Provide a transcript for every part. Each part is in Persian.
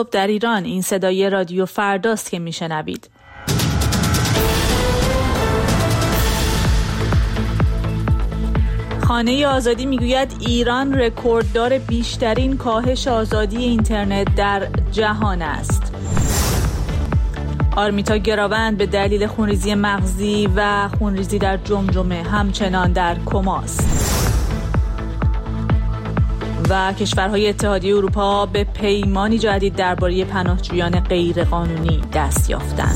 در ایران. این صدای رادیو فرداست که میشنوید. خانه آزادی میگوید ایران رکورددار بیشترین کاهش آزادی اینترنت در جهان است. آرمیتا گراوند به دلیل خونریزی مغزی و خونریزی در جمجمه همچنان در کماست. و کشورهای اتحادیه اروپا به پیمانی جدید درباره پناهجویان غیرقانونی دست یافتند.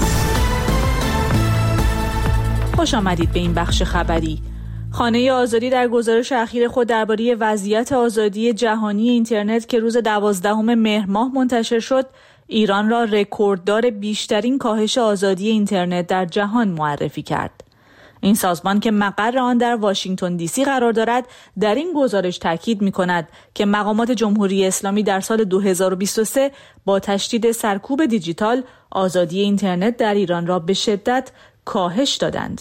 خوش آمدید به این بخش خبری. خانه آزادی در گزارش اخیر خود درباره وضعیت آزادی جهانی اینترنت که روز 12 مهر ماه منتشر شد، ایران را رکورددار بیشترین کاهش آزادی اینترنت در جهان معرفی کرد. این سازمان که مقر آن در واشنگتن دی سی قرار دارد، در این گزارش تاکید می‌کند که مقامات جمهوری اسلامی در سال 2023 با تشدید سرکوب دیجیتال آزادی اینترنت در ایران را به شدت کاهش دادند.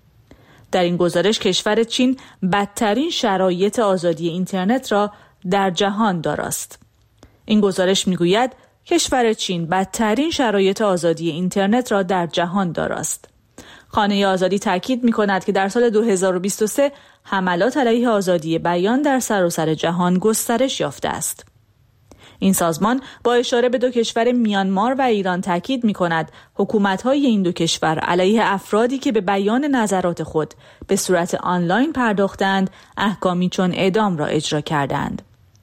در این گزارش کشور چین بدترین شرایط آزادی اینترنت را در جهان داراست. این گزارش می‌گوید کشور چین بدترین شرایط آزادی اینترنت را در جهان داراست. خانه آزادی تاکید می‌کند که در سال 2023 حملات علیه آزادی بیان در سراسر جهان گسترش یافته است. این سازمان با اشاره به دو کشور میانمار و ایران تاکید می‌کند حکومت‌های این دو کشور علیه افرادی که به بیان نظرات خود به صورت آنلاین پرداختند، احکامی چون اعدام را اجرا کردند.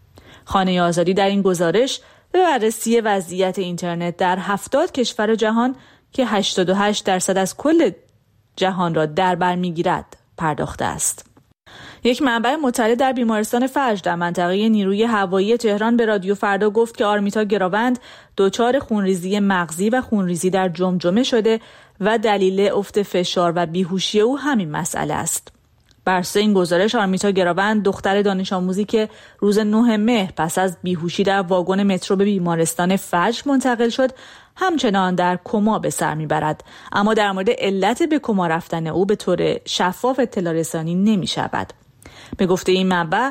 خانه آزادی در این گزارش به بررسی وضعیت اینترنت در 70 کشور جهان که 88% از کل جهان را در بر می‌گیرد پرداخته است. یک منبع مطلع در بیمارستان فجر در منطقه نیروی هوایی تهران به رادیو فردا گفت که آرمیتا گراوند دچار خونریزی مغزی و خونریزی در جمجمه شده و دلیل افت فشار و بیهوشی او همین مسئله است. بر اساس این گزارش آرمیتا گراوند دختر دانش آموزی که روز 9 مهر پس از بیهوشی در واگن مترو به بیمارستان فجر منتقل شد، همچنان در کما به سر میبرد، اما در مورد علت به کما رفتن او به طور شفاف اطلاع رسانی نمی شود. به گفته این منبع،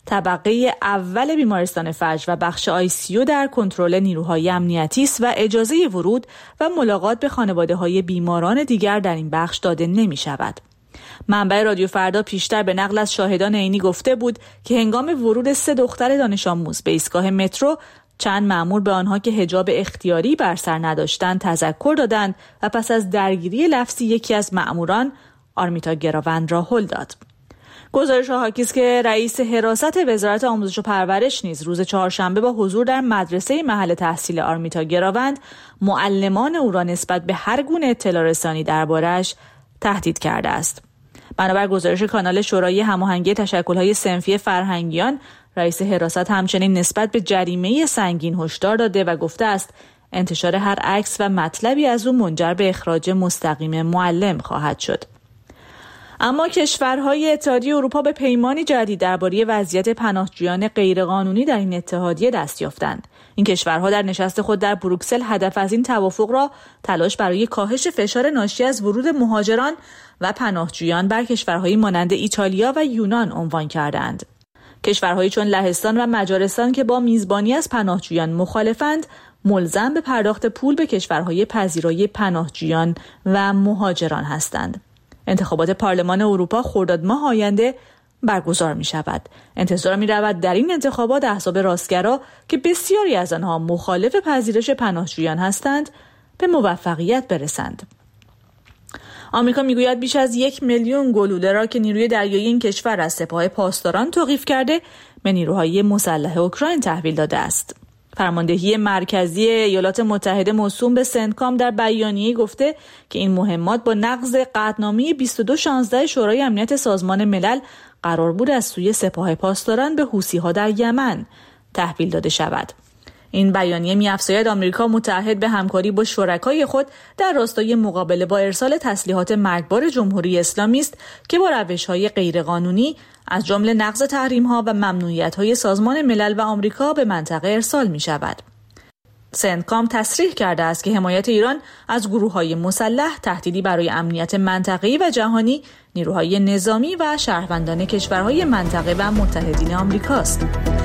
طبقه اول بیمارستان فجر و بخش ICU در کنترل نیروهای امنیتی است و اجازه ورود و ملاقات به خانواده‌های بیماران دیگر در این بخش داده نمی شود. منبع رادیو فردا پیشتر به نقل از شاهدان عینی گفته بود که هنگام ورود 3 دختر دانش آموز به ایستگاه مترو، چند مأمور به آنها که حجاب اختیاری بر سر نداشتند تذکر دادند و پس از درگیری لفظی یکی از مأموران آرمیتا گراوند را هل داد. گزارش حاکی است که رئیس حراست وزارت آموزش و پرورش نیز روز چهارشنبه با حضور در مدرسه محل تحصیل آرمیتا گراوند معلمان او را نسبت به هر گونه اطلاع رسانی درباره‌اش تهدید کرده است. بنابر گزارش کانال شورای هماهنگی تشکل‌های صنفی فرهنگیان، رئیس حراست همچنین نسبت به جریمه سنگین هشدار داده و گفته است انتشار هر عکس و مطلبی از او منجر به اخراج مستقیم معلم خواهد شد. اما کشورهای اتحادیه اروپا به پیمانی جدید درباره وضعیت پناهجویان غیرقانونی در این اتحادیه دست یافتند. این کشورها در نشست خود در بروکسل هدف از این توافق را تلاش برای کاهش فشار ناشی از ورود مهاجران و پناهجویان بر کشورهای مانند ایتالیا و یونان عنوان کردند. کشورهایی چون لهستان و مجارستان که با میزبانی از پناهجویان مخالفند، ملزم به پرداخت پول به کشورهای پذیرای پناهجویان و مهاجران هستند. انتخابات پارلمان اروپا خرداد ماه آینده برگزار می شود. انتظار می رود در این انتخابات احزاب راستگرا که بسیاری از آنها مخالف پذیرش پناهجویان هستند به موفقیت برسند. آمریکا میگوید بیش از 1 میلیون گلوله را که نیروی دریایی این کشور از سپاه پاسداران توقیف کرده به نیروهای مسلح اوکراین تحویل داده است. فرماندهی مرکزی ایالات متحده موسوم به سنتکام در بیانیه‌ای گفته که این مهمات با نقض قطعنامه 2216 شورای امنیت سازمان ملل قرار بود از سوی سپاه پاسداران به حوثی‌ها در یمن تحویل داده شود. این بیانیه می‌افزاید آمریکا متعهد به همکاری با شرکای خود در راستای مقابله با ارسال تسلیحات مرگبار جمهوری اسلامی است که با روش‌های غیرقانونی از جمله نقض تحریم‌ها و ممنوعیت‌های سازمان ملل و آمریکا به منطقه ارسال می‌شود. سنتکام تصریح کرده است که حمایت ایران از گروه‌های مسلح تهدیدی برای امنیت منطقه‌ای و جهانی، نیروهای نظامی و شهروندان کشورهای منطقه و متحدین آمریکاست.